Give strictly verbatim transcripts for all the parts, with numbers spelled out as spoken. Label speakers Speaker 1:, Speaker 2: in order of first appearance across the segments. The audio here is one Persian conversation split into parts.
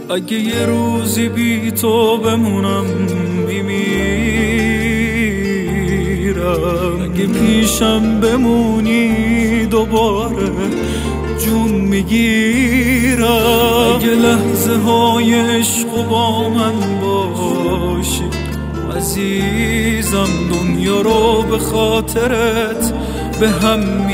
Speaker 1: اگه یه روزی بی تو بمونم میمیرم، اگه پیشم بمونی دوباره جون میگیرم، اگه لحظه های عشق با من باشی عزیزم، دنیا رو به خاطرت به هم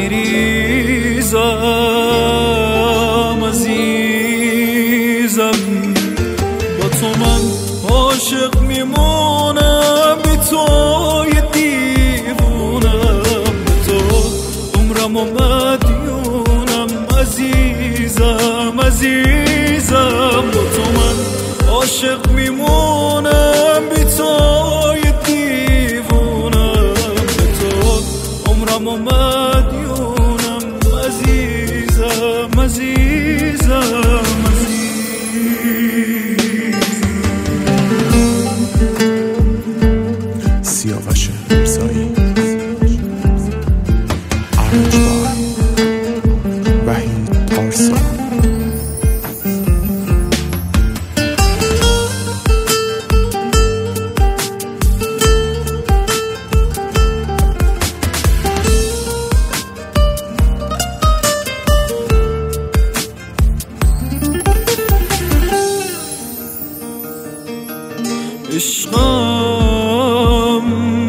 Speaker 1: میریزم عزیزم. با تو من عاشق میمونم، بی تو یه دیوونم، به تو عمرم و مدیونم عزیزم عزیزم. با تو من عاشق میمونم، بی تو یه دیوونم، به تو عمرم و مدیونم عزیزم عزیزم عزیزم.
Speaker 2: سیاوش میرزایی، آرنج بای وحید پارسا.
Speaker 1: عشقم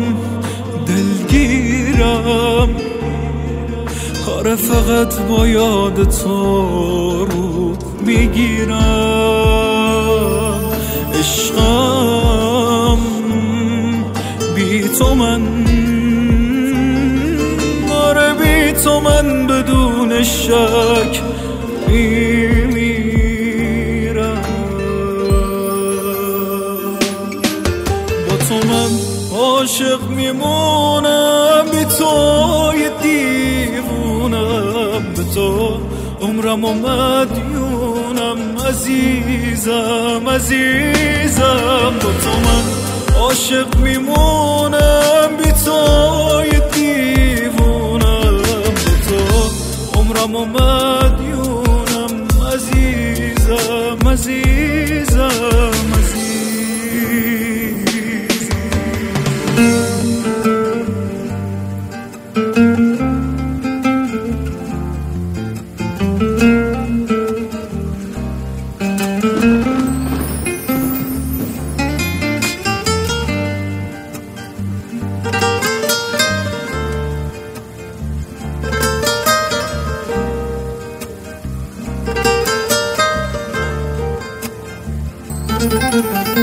Speaker 1: دلگیرم، آره فقط با یاد تو رو میگیرم. عشقم بی تو من، آره بی تو من بدون شک میمیرم. تو من عاشق میمونم، بی تو یه دیوونم، به تو عمرم و مدیونم عزیزم عزیزم. با تو من عاشق میمونم، بی تو یه دیوونم، به تو عمرم و مدیونم عزیزم عزیزم عزیزم.
Speaker 2: Thank you.